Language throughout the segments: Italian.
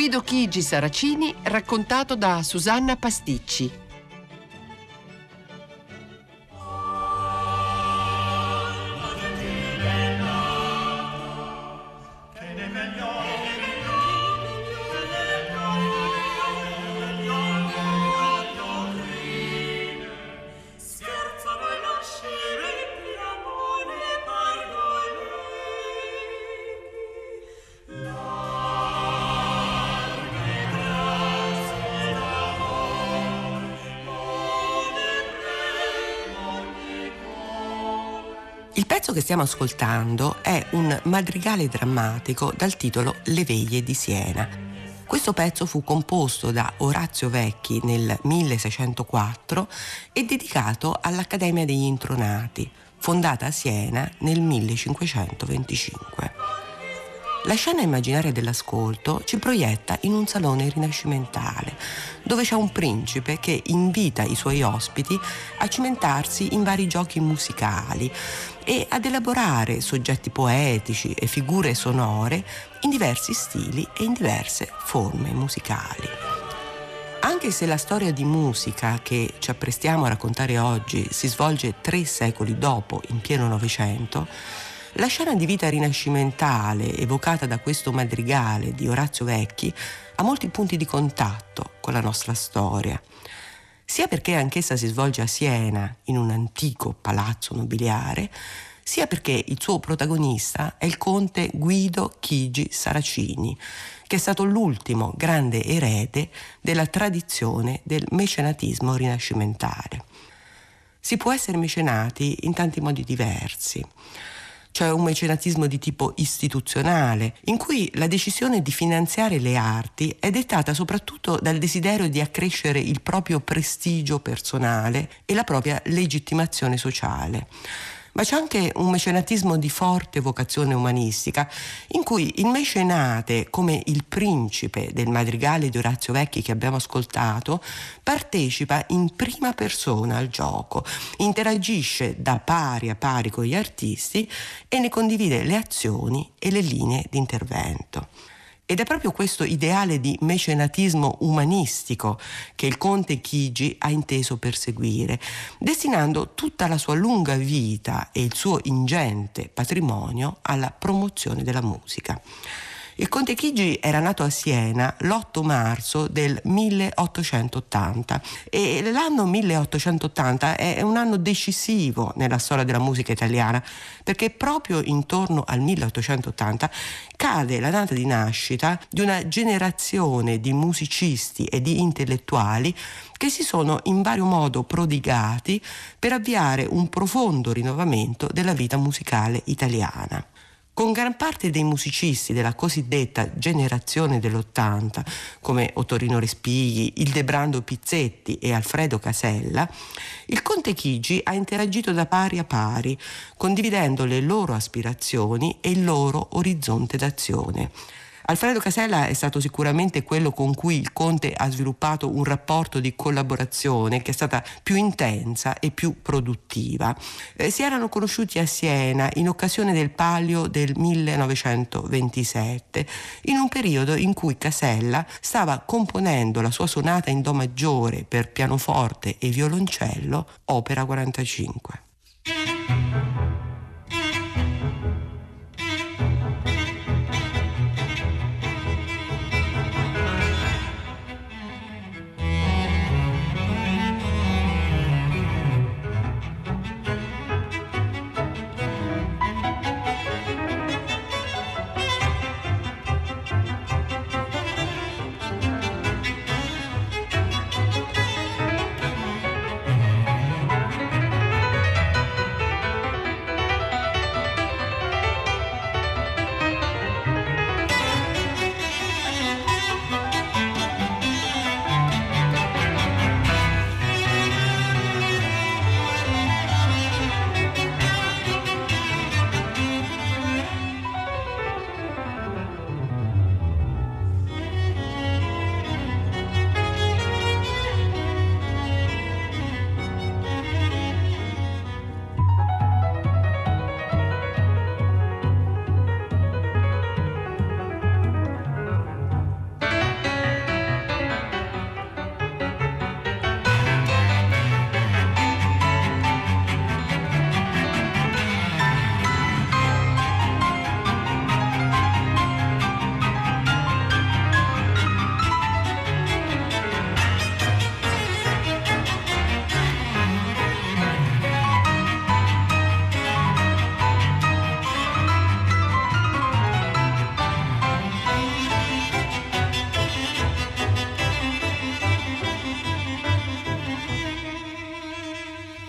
Guido Chigi Saracini, raccontato da Susanna Pasticci. Il pezzo che stiamo ascoltando è un madrigale drammatico dal titolo Le veglie di Siena. Questo pezzo fu composto da Orazio Vecchi nel 1604 e dedicato all'Accademia degli Intronati, fondata a Siena nel 1525. La scena immaginaria dell'ascolto ci proietta in un salone rinascimentale, dove c'è un principe che invita i suoi ospiti a cimentarsi in vari giochi musicali e ad elaborare soggetti poetici e figure sonore in diversi stili e in diverse forme musicali. Anche se la storia di musica che ci apprestiamo a raccontare oggi si svolge 3 secoli dopo, in pieno Novecento, la scena di vita rinascimentale evocata da questo madrigale di Orazio Vecchi ha molti punti di contatto con la nostra storia, sia perché anch'essa si svolge a Siena, in un antico palazzo nobiliare, sia perché il suo protagonista è il conte Guido Chigi Saracini, che è stato l'ultimo grande erede della tradizione del mecenatismo rinascimentale. Si può essere mecenati in tanti modi diversi. Cioè un mecenatismo di tipo istituzionale, in cui la decisione di finanziare le arti è dettata soprattutto dal desiderio di accrescere il proprio prestigio personale e la propria legittimazione sociale. Ma c'è anche un mecenatismo di forte vocazione umanistica, in cui il mecenate, come il principe del madrigale di Orazio Vecchi che abbiamo ascoltato, partecipa in prima persona al gioco, interagisce da pari a pari con gli artisti e ne condivide le azioni e le linee di intervento. Ed è proprio questo ideale di mecenatismo umanistico che il conte Chigi ha inteso perseguire, destinando tutta la sua lunga vita e il suo ingente patrimonio alla promozione della musica. Il conte Chigi era nato a Siena l'8 marzo del 1880 e l'anno 1880 è un anno decisivo nella storia della musica italiana, perché proprio intorno al 1880 cade la data di nascita di una generazione di musicisti e di intellettuali che si sono in vario modo prodigati per avviare un profondo rinnovamento della vita musicale italiana. Con gran parte dei musicisti della cosiddetta generazione dell'80, come Ottorino Respighi, Ildebrando Pizzetti e Alfredo Casella, il conte Chigi ha interagito da pari a pari, condividendo le loro aspirazioni e il loro orizzonte d'azione. Alfredo Casella è stato sicuramente quello con cui il conte ha sviluppato un rapporto di collaborazione che è stata più intensa e più produttiva. Si erano conosciuti a Siena in occasione del Palio del 1927, in un periodo in cui Casella stava componendo la sua sonata in do maggiore per pianoforte e violoncello, opera 45.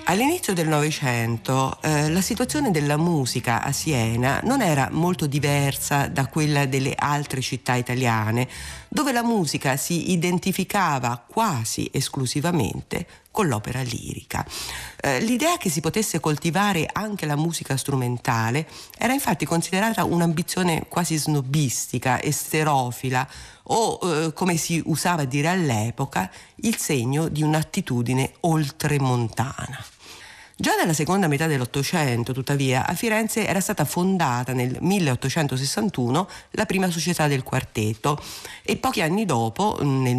All'inizio del Novecento la situazione della musica a Siena non era molto diversa da quella delle altre città italiane, dove la musica si identificava quasi esclusivamente con l'opera lirica. L'idea che si potesse coltivare anche la musica strumentale era infatti considerata un'ambizione quasi snobistica, esterofila o, come si usava dire all'epoca, il segno di un'attitudine oltremontana. Già nella seconda metà dell'Ottocento, tuttavia, a Firenze era stata fondata nel 1861 la prima società del quartetto e pochi anni dopo, nel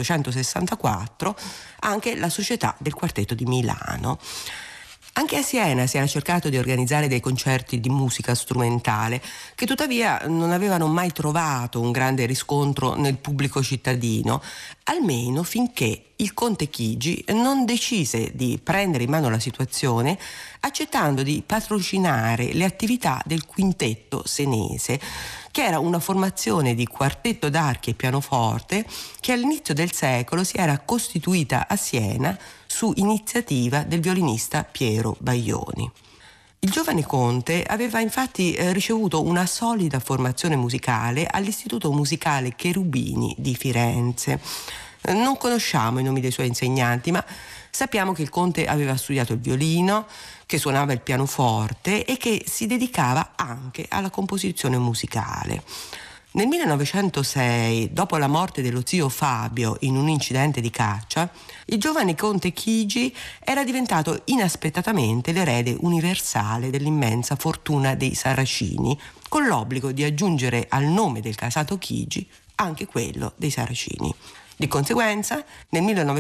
1864, anche la società del quartetto di Milano. Anche a Siena si era cercato di organizzare dei concerti di musica strumentale, che tuttavia non avevano mai trovato un grande riscontro nel pubblico cittadino, almeno finché il conte Chigi non decise di prendere in mano la situazione, accettando di patrocinare le attività del quintetto senese, che era una formazione di quartetto d'archi e pianoforte che all'inizio del secolo si era costituita a Siena su iniziativa del violinista Piero Baglioni. Il giovane conte aveva infatti ricevuto una solida formazione musicale all'Istituto Musicale Cherubini di Firenze. Non conosciamo i nomi dei suoi insegnanti, ma sappiamo che il conte aveva studiato il violino, che suonava il pianoforte e che si dedicava anche alla composizione musicale. Nel 1906, dopo la morte dello zio Fabio in un incidente di caccia, il giovane conte Chigi era diventato inaspettatamente l'erede universale dell'immensa fortuna dei Saracini, con l'obbligo di aggiungere al nome del casato Chigi anche quello dei Saracini. Di conseguenza, nel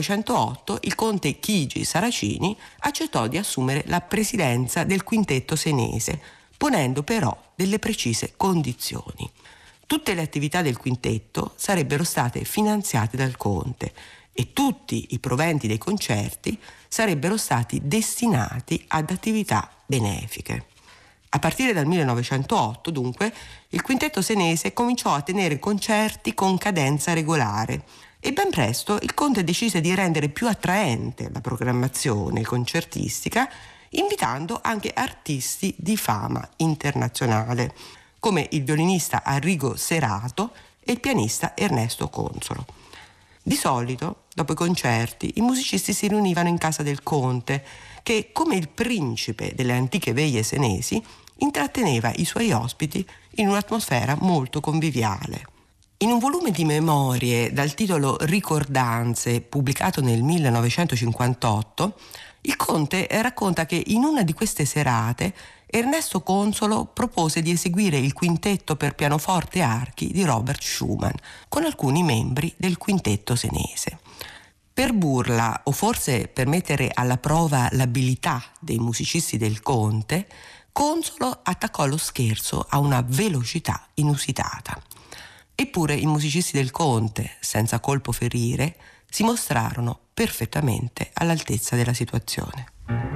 1908 il conte Chigi Saracini accettò di assumere la presidenza del quintetto senese, ponendo però delle precise condizioni. Tutte le attività del quintetto sarebbero state finanziate dal conte e tutti i proventi dei concerti sarebbero stati destinati ad attività benefiche. A partire dal 1908, dunque, il quintetto senese cominciò a tenere concerti con cadenza regolare e ben presto il conte decise di rendere più attraente la programmazione concertistica, invitando anche artisti di fama internazionale, come il violinista Arrigo Serato e il pianista Ernesto Consolo. Di solito, dopo i concerti, i musicisti si riunivano in casa del conte, che, come il principe delle antiche veglie senesi, intratteneva i suoi ospiti in un'atmosfera molto conviviale. In un volume di memorie dal titolo Ricordanze, pubblicato nel 1958, il conte racconta che in una di queste serate Ernesto Consolo propose di eseguire il quintetto per pianoforte e archi di Robert Schumann con alcuni membri del quintetto senese. Per burla, o forse per mettere alla prova l'abilità dei musicisti del conte, Consolo attaccò lo scherzo a una velocità inusitata. Eppure i musicisti del conte, senza colpo ferire, si mostrarono perfettamente all'altezza della situazione.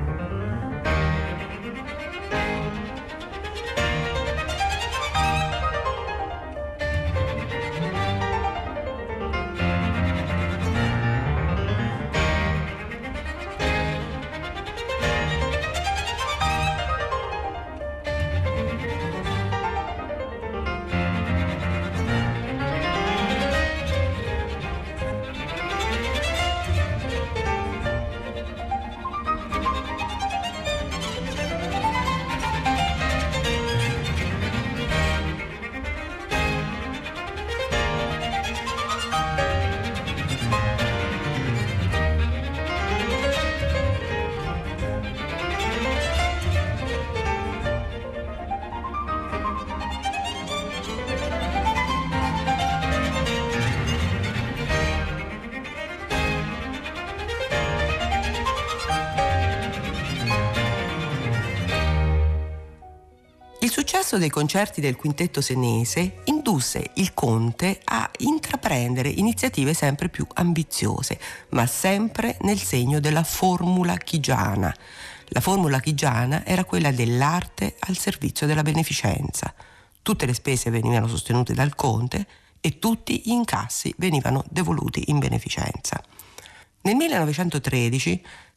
Il successo dei concerti del quintetto senese indusse il conte a intraprendere iniziative sempre più ambiziose, ma sempre nel segno della formula chigiana. La formula chigiana era quella dell'arte al servizio della beneficenza. Tutte le spese venivano sostenute dal conte e tutti gli incassi venivano devoluti in beneficenza. Nel 1913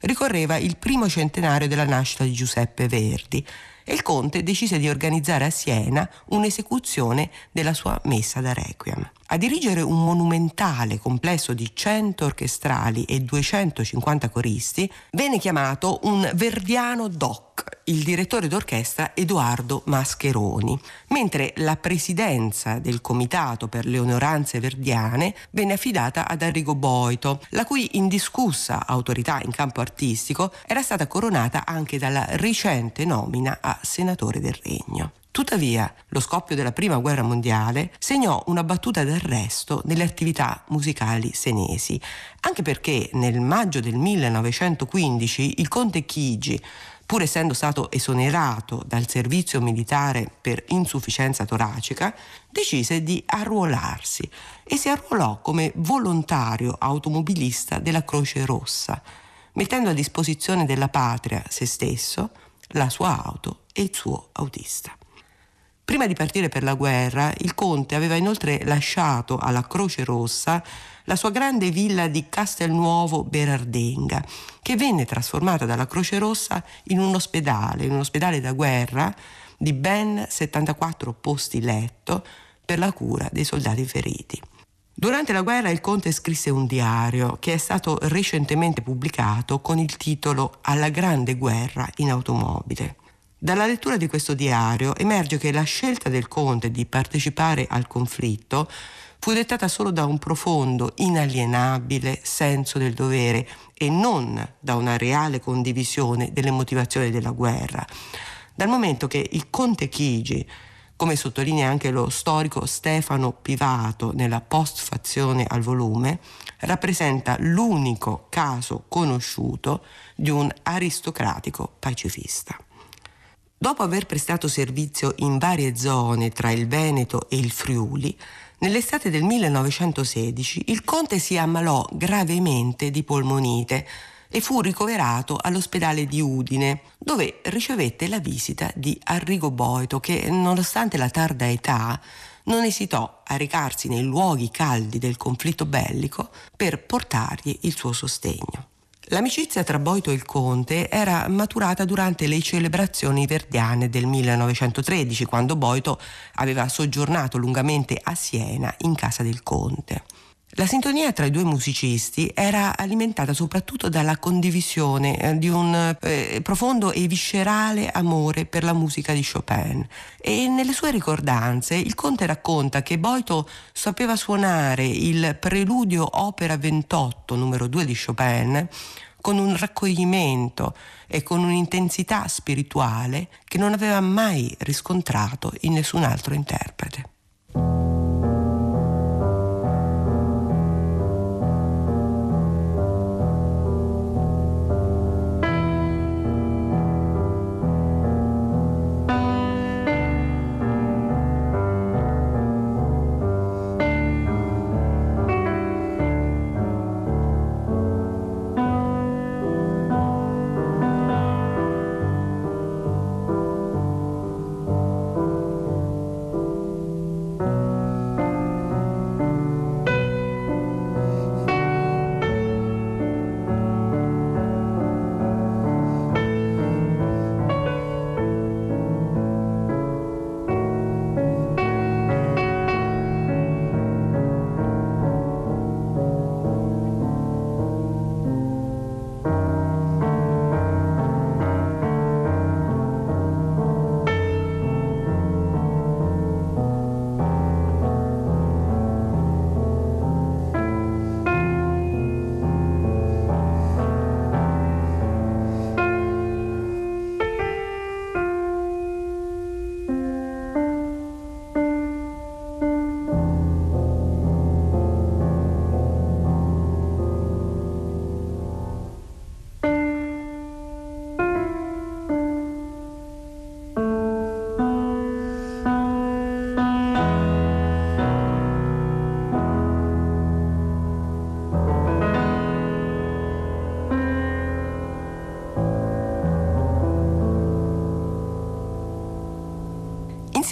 ricorreva il primo centenario della nascita di Giuseppe Verdi e il conte decise di organizzare a Siena un'esecuzione della sua messa da requiem. A dirigere un monumentale complesso di 100 orchestrali e 250 coristi venne chiamato un verdiano doc, il direttore d'orchestra Edoardo Mascheroni, mentre la presidenza del comitato per le onoranze verdiane venne affidata ad Arrigo Boito, la cui indiscussa autorità in campo artistico era stata coronata anche dalla recente nomina a senatore del Regno. Tuttavia, lo scoppio della Prima Guerra Mondiale segnò una battuta d'arresto nelle attività musicali senesi, anche perché nel maggio del 1915 il conte Chigi, pur essendo stato esonerato dal servizio militare per insufficienza toracica, decise di arruolarsi e si arruolò come volontario automobilista della Croce Rossa, mettendo a disposizione della patria se stesso, la sua auto e il suo autista. Prima di partire per la guerra, il conte aveva inoltre lasciato alla Croce Rossa la sua grande villa di Castelnuovo Berardenga, che venne trasformata dalla Croce Rossa in un ospedale da guerra di ben 74 posti letto per la cura dei soldati feriti. Durante la guerra il conte scrisse un diario che è stato recentemente pubblicato con il titolo Alla grande guerra in automobile. Dalla lettura di questo diario emerge che la scelta del conte di partecipare al conflitto fu dettata solo da un profondo, inalienabile senso del dovere e non da una reale condivisione delle motivazioni della guerra, dal momento che il conte Chigi, come sottolinea anche lo storico Stefano Pivato nella postfazione al volume, rappresenta l'unico caso conosciuto di un aristocratico pacifista. Dopo aver prestato servizio in varie zone tra il Veneto e il Friuli, nell'estate del 1916 il conte si ammalò gravemente di polmonite e fu ricoverato all'ospedale di Udine, dove ricevette la visita di Arrigo Boito che, nonostante la tarda età, non esitò a recarsi nei luoghi caldi del conflitto bellico per portargli il suo sostegno. L'amicizia tra Boito e il conte era maturata durante le celebrazioni verdiane del 1913, quando Boito aveva soggiornato lungamente a Siena in casa del conte. La sintonia tra i due musicisti era alimentata soprattutto dalla condivisione di un profondo e viscerale amore per la musica di Chopin, e nelle sue ricordanze il conte racconta che Boito sapeva suonare il Preludio Opera 28 numero 2 di Chopin con un raccoglimento e con un'intensità spirituale che non aveva mai riscontrato in nessun altro interprete.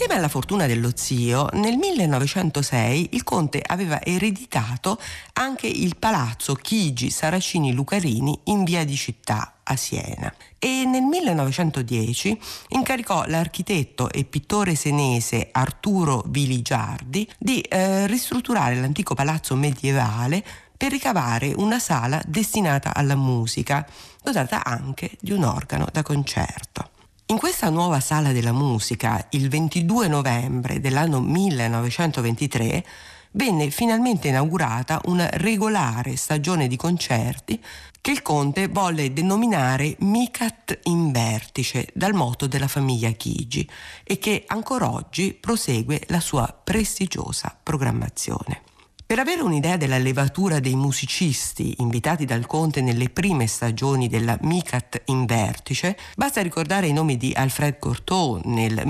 Insieme alla fortuna dello zio, nel 1906 il conte aveva ereditato anche il palazzo Chigi Saracini Lucarini in via di Città a Siena e nel 1910 incaricò l'architetto e pittore senese Arturo Viligiardi di ristrutturare l'antico palazzo medievale per ricavare una sala destinata alla musica, dotata anche di un organo da concerto. In questa nuova sala della musica, il 22 novembre dell'anno 1923, venne finalmente inaugurata una regolare stagione di concerti che il conte volle denominare Micat in Vertice, dal motto della famiglia Chigi, e che ancora oggi prosegue la sua prestigiosa programmazione. Per avere un'idea della levatura dei musicisti invitati dal conte nelle prime stagioni della Micat in Vertice, basta ricordare i nomi di Alfred Cortot nel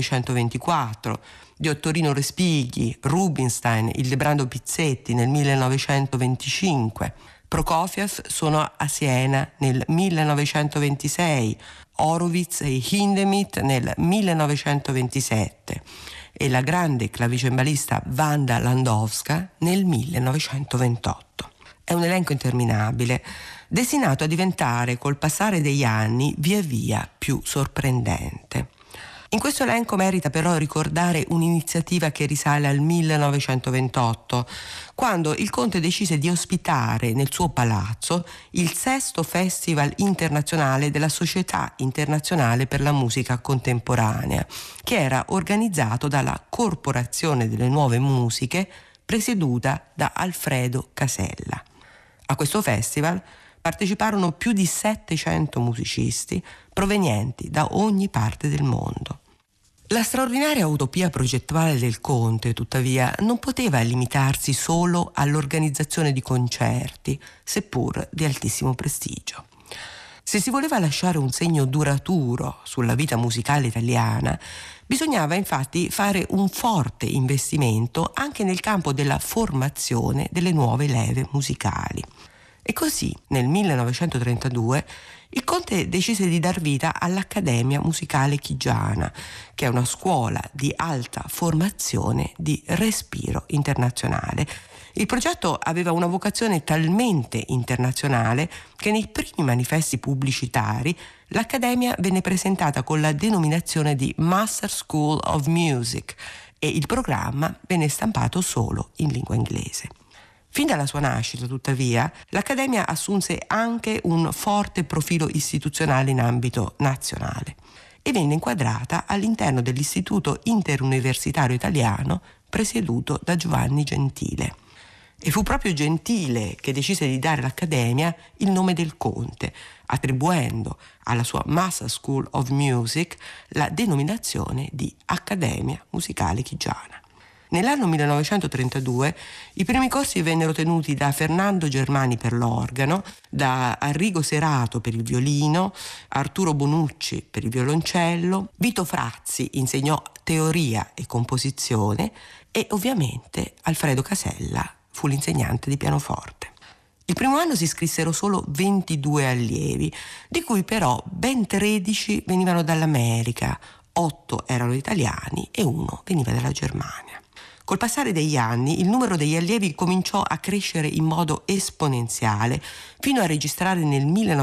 1924, di Ottorino Respighi, Rubinstein, Ildebrando Pizzetti nel 1925. Prokofiev suonò a Siena nel 1926, Horowitz e Hindemith nel 1927 e la grande clavicembalista Wanda Landowska nel 1928. È un elenco interminabile, destinato a diventare col passare degli anni via via più sorprendente. In questo elenco merita però ricordare un'iniziativa che risale al 1928, quando il conte decise di ospitare nel suo palazzo il 6º Festival internazionale della Società Internazionale per la Musica Contemporanea, che era organizzato dalla Corporazione delle Nuove Musiche, presieduta da Alfredo Casella. A questo festival parteciparono più di 700 musicisti provenienti da ogni parte del mondo. La straordinaria utopia progettuale del conte, tuttavia, non poteva limitarsi solo all'organizzazione di concerti, seppur di altissimo prestigio. Se si voleva lasciare un segno duraturo sulla vita musicale italiana, bisognava infatti fare un forte investimento anche nel campo della formazione delle nuove leve musicali. E così, nel 1932, il conte decise di dar vita all'Accademia Musicale Chigiana, che è una scuola di alta formazione di respiro internazionale. Il progetto aveva una vocazione talmente internazionale che nei primi manifesti pubblicitari l'Accademia venne presentata con la denominazione di Master School of Music e il programma venne stampato solo in lingua inglese. Fin dalla sua nascita, tuttavia, l'Accademia assunse anche un forte profilo istituzionale in ambito nazionale e venne inquadrata all'interno dell'Istituto Interuniversitario Italiano presieduto da Giovanni Gentile. E fu proprio Gentile che decise di dare all'Accademia il nome del conte, attribuendo alla sua Master School of Music la denominazione di Accademia Musicale Chigiana. Nell'anno 1932 i primi corsi vennero tenuti da Fernando Germani per l'organo, da Arrigo Serato per il violino, Arturo Bonucci per il violoncello, Vito Frazzi insegnò teoria e composizione e ovviamente Alfredo Casella fu l'insegnante di pianoforte. Il primo anno si iscrissero solo 22 allievi, di cui però ben 13 venivano dall'America, 8 erano italiani e 1 veniva dalla Germania. Col passare degli anni il numero degli allievi cominciò a crescere in modo esponenziale fino a registrare nel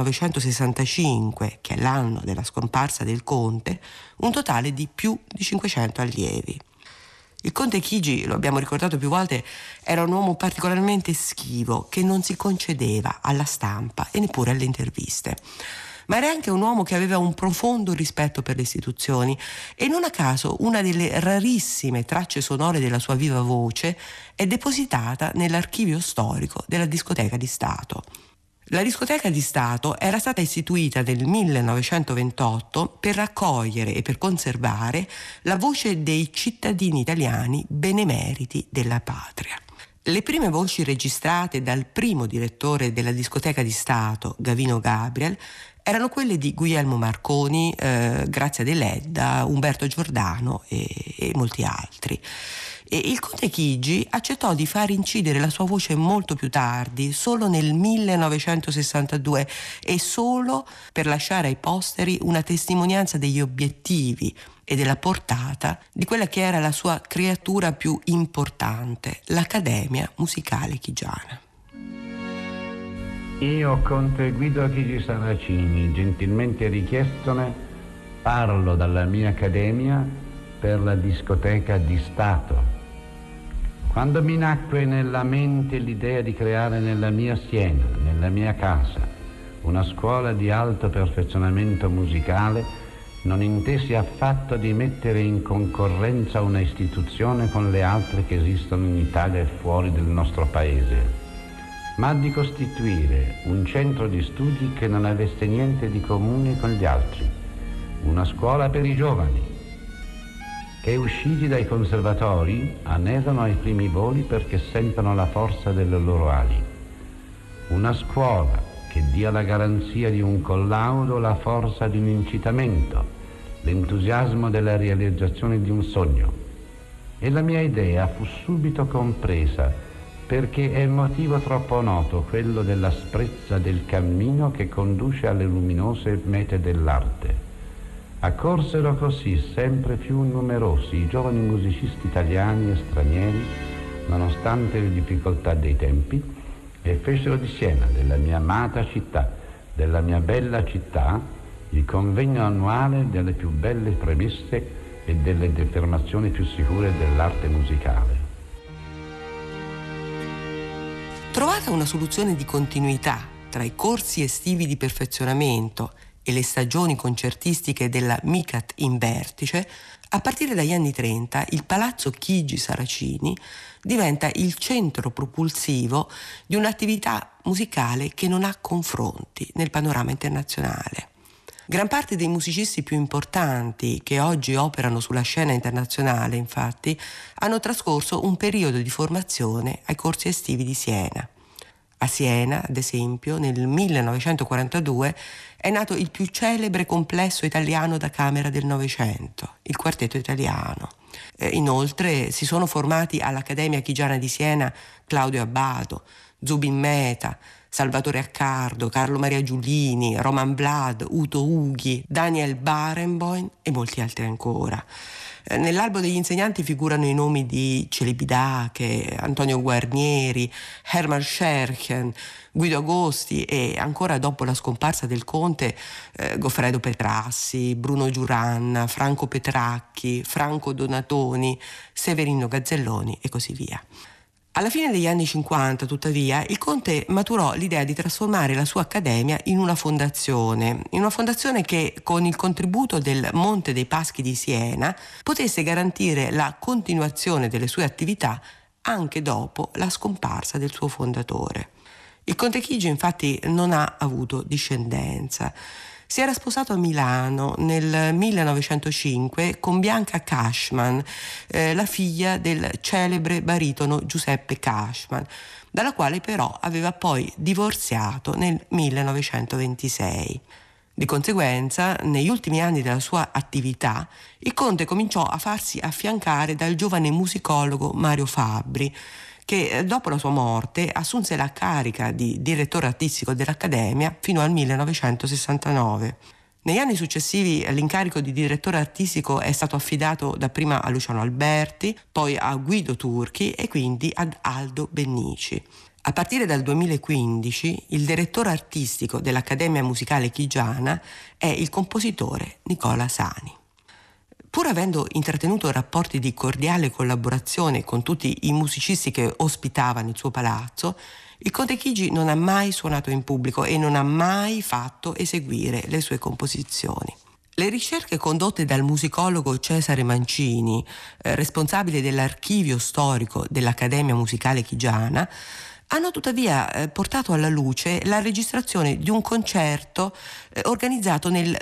1965, che è l'anno della scomparsa del conte, un totale di più di 500 allievi. Il conte Chigi, lo abbiamo ricordato più volte, era un uomo particolarmente schivo che non si concedeva alla stampa e neppure alle interviste. Ma era anche un uomo che aveva un profondo rispetto per le istituzioni e non a caso una delle rarissime tracce sonore della sua viva voce è depositata nell'archivio storico della Discoteca di Stato. La Discoteca di Stato era stata istituita nel 1928 per raccogliere e per conservare la voce dei cittadini italiani benemeriti della patria. Le prime voci registrate dal primo direttore della Discoteca di Stato, Gavino Gabriel, erano quelle di Guglielmo Marconi, Grazia Deledda, Umberto Giordano e molti altri. E il conte Chigi accettò di far incidere la sua voce molto più tardi, solo nel 1962, e solo per lasciare ai posteri una testimonianza degli obiettivi e della portata di quella che era la sua creatura più importante, l'Accademia Musicale Chigiana. Io, conte Guido Chigi Saracini, gentilmente richiestone, parlo dalla mia accademia per la discoteca di Stato. Quando mi nacque nella mente l'idea di creare nella mia Siena, nella mia casa, una scuola di alto perfezionamento musicale, non intesi affatto di mettere in concorrenza una istituzione con le altre che esistono in Italia e fuori del nostro paese, ma di costituire un centro di studi che non avesse niente di comune con gli altri, una scuola per i giovani, che usciti dai conservatori annegano ai primi voli perché sentono la forza delle loro ali. Una scuola che dia la garanzia di un collaudo, la forza di un incitamento, l'entusiasmo della realizzazione di un sogno. E la mia idea fu subito compresa, perché è motivo troppo noto quello dell'asprezza del cammino che conduce alle luminose mete dell'arte. Accorsero così sempre più numerosi i giovani musicisti italiani e stranieri, nonostante le difficoltà dei tempi, e fecero di Siena, della mia amata città, della mia bella città, il convegno annuale delle più belle premesse e delle determinazioni più sicure dell'arte musicale. Trovata una soluzione di continuità tra i corsi estivi di perfezionamento e le stagioni concertistiche della MICAT in vertice, a partire dagli anni 30 il Palazzo Chigi Saracini diventa il centro propulsivo di un'attività musicale che non ha confronti nel panorama internazionale. Gran parte dei musicisti più importanti che oggi operano sulla scena internazionale, infatti, hanno trascorso un periodo di formazione ai corsi estivi di Siena. A Siena, ad esempio, nel 1942 è nato il più celebre complesso italiano da camera del Novecento, il Quartetto Italiano. Inoltre si sono formati all'Accademia Chigiana di Siena Claudio Abbado, Zubin Mehta, Salvatore Accardo, Carlo Maria Giulini, Roman Blad, Uto Ughi, Daniel Barenboim e molti altri ancora. Nell'albo degli insegnanti figurano i nomi di Celibidache, Antonio Guarnieri, Hermann Scherchen, Guido Agosti e ancora dopo la scomparsa del conte Goffredo Petrassi, Bruno Giuranna, Franco Petracchi, Franco Donatoni, Severino Gazzelloni e così via. Alla fine degli anni 50, tuttavia, il conte maturò l'idea di trasformare la sua accademia in una fondazione che, con il contributo del Monte dei Paschi di Siena, potesse garantire la continuazione delle sue attività anche dopo la scomparsa del suo fondatore. Il conte Chigi, infatti, non ha avuto discendenza. Si era sposato a Milano nel 1905 con Bianca Cashman, la figlia del celebre baritono Giuseppe Cashman, dalla quale però aveva poi divorziato nel 1926. Di conseguenza, negli ultimi anni della sua attività, il conte cominciò a farsi affiancare dal giovane musicologo Mario Fabbri, che dopo la sua morte assunse la carica di direttore artistico dell'Accademia fino al 1969. Negli anni successivi l'incarico di direttore artistico è stato affidato dapprima a Luciano Alberti, poi a Guido Turchi e quindi ad Aldo Bennici. A partire dal 2015 il direttore artistico dell'Accademia Musicale Chigiana è il compositore Nicola Sani. Pur avendo intrattenuto rapporti di cordiale collaborazione con tutti i musicisti che ospitava nel suo palazzo, il conte Chigi non ha mai suonato in pubblico e non ha mai fatto eseguire le sue composizioni. Le ricerche condotte dal musicologo Cesare Mancini, responsabile dell'archivio storico dell'Accademia Musicale Chigiana, hanno tuttavia portato alla luce la registrazione di un concerto organizzato nel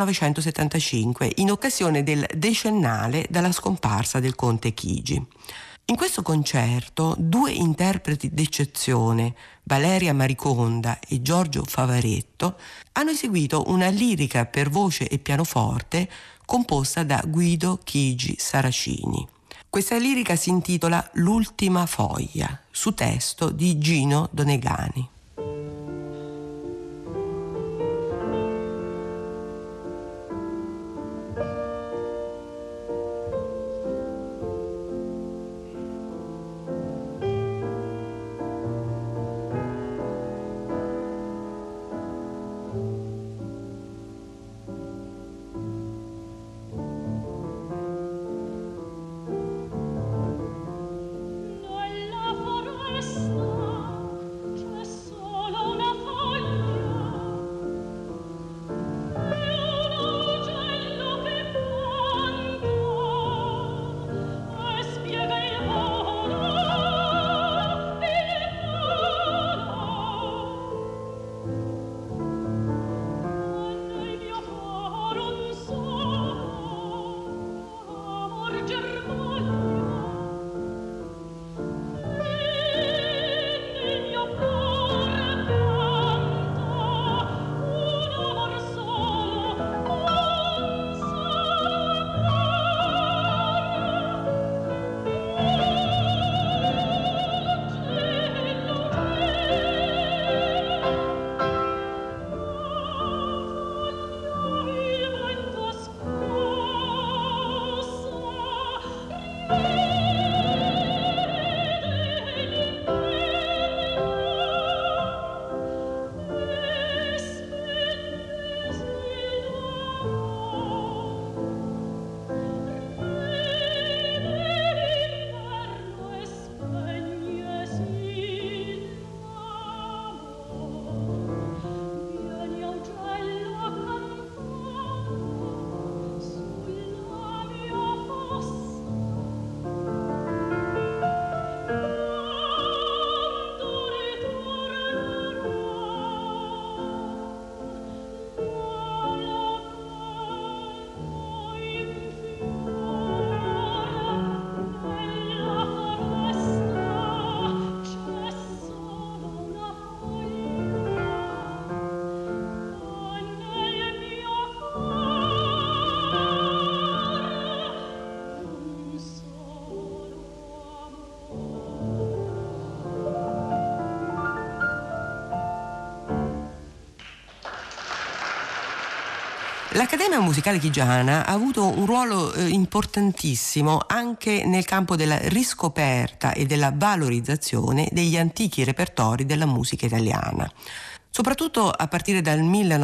1975 in occasione del decennale dalla scomparsa del conte Chigi. In questo concerto 2 interpreti d'eccezione, Valeria Mariconda e Giorgio Favaretto, hanno eseguito una lirica per voce e pianoforte composta da Guido Chigi Saracini. Questa lirica si intitola L'ultima foglia, su testo di Gino Donegani. L'Accademia Musicale Chigiana ha avuto un ruolo importantissimo anche nel campo della riscoperta e della valorizzazione degli antichi repertori della musica italiana. Soprattutto a partire dal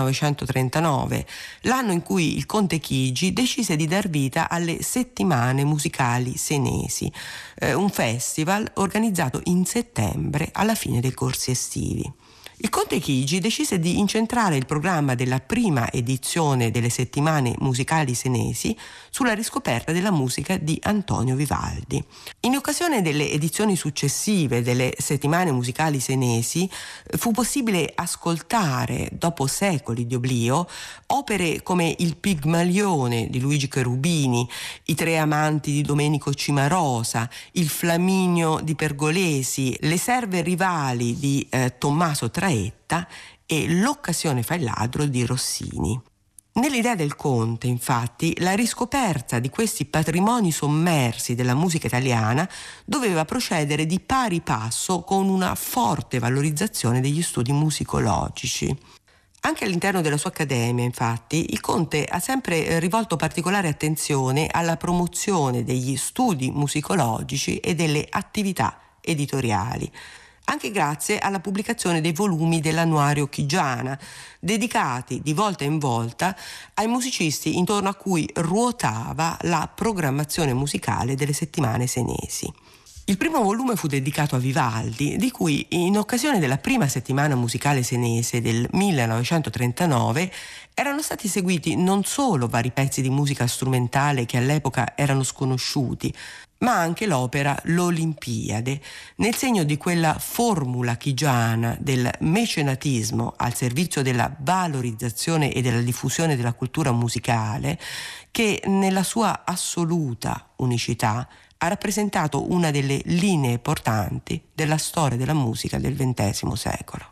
1939, l'anno in cui il Conte Chigi decise di dar vita alle Settimane Musicali Senesi, un festival organizzato in settembre alla fine dei corsi estivi. Il Conte Chigi decise di incentrare il programma della prima edizione delle Settimane Musicali Senesi sulla riscoperta della musica di Antonio Vivaldi. In occasione delle edizioni successive delle Settimane Musicali Senesi fu possibile ascoltare, dopo secoli di oblio, opere come Il Pigmalione di Luigi Cherubini, I Tre Amanti di Domenico Cimarosa, Il Flaminio di Pergolesi, Le Serve Rivali di Tommaso Traetta e L'Occasione fa il ladro di Rossini. Nell'idea del Conte, infatti, la riscoperta di questi patrimoni sommersi della musica italiana doveva procedere di pari passo con una forte valorizzazione degli studi musicologici. Anche all'interno della sua accademia, infatti, il Conte ha sempre rivolto particolare attenzione alla promozione degli studi musicologici e delle attività editoriali, anche grazie alla pubblicazione dei volumi dell'Annuario Chigiana, dedicati di volta in volta ai musicisti intorno a cui ruotava la programmazione musicale delle settimane senesi. Il primo volume fu dedicato a Vivaldi, di cui in occasione della prima settimana musicale senese del 1939 erano stati seguiti non solo vari pezzi di musica strumentale che all'epoca erano sconosciuti, ma anche l'opera L'Olimpiade, nel segno di quella formula chigiana del mecenatismo al servizio della valorizzazione e della diffusione della cultura musicale, che nella sua assoluta unicità ha rappresentato una delle linee portanti della storia della musica del XX secolo.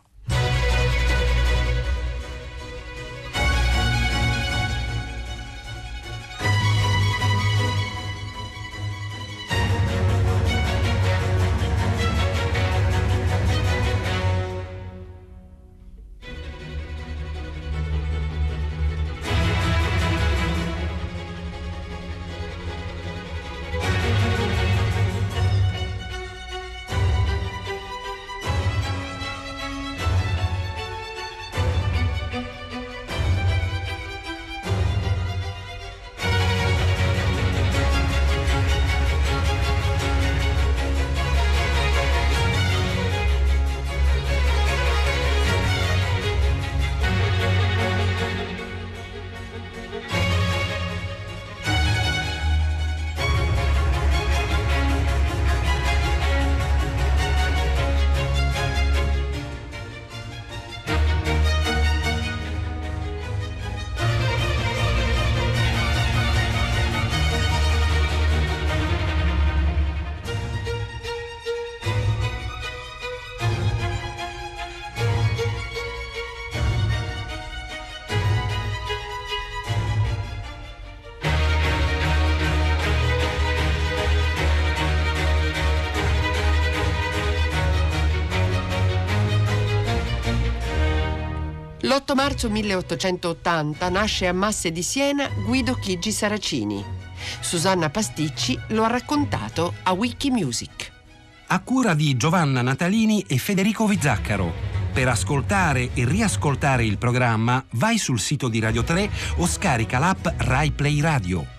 L'8 marzo 1880 nasce a Masse di Siena Guido Chigi Saracini. Susanna Pasticci lo ha raccontato a Wikimusic. A cura di Giovanna Natalini e Federico Vizzaccaro. Per ascoltare e riascoltare il programma vai sul sito di Radio 3 o scarica l'app Rai Play Radio.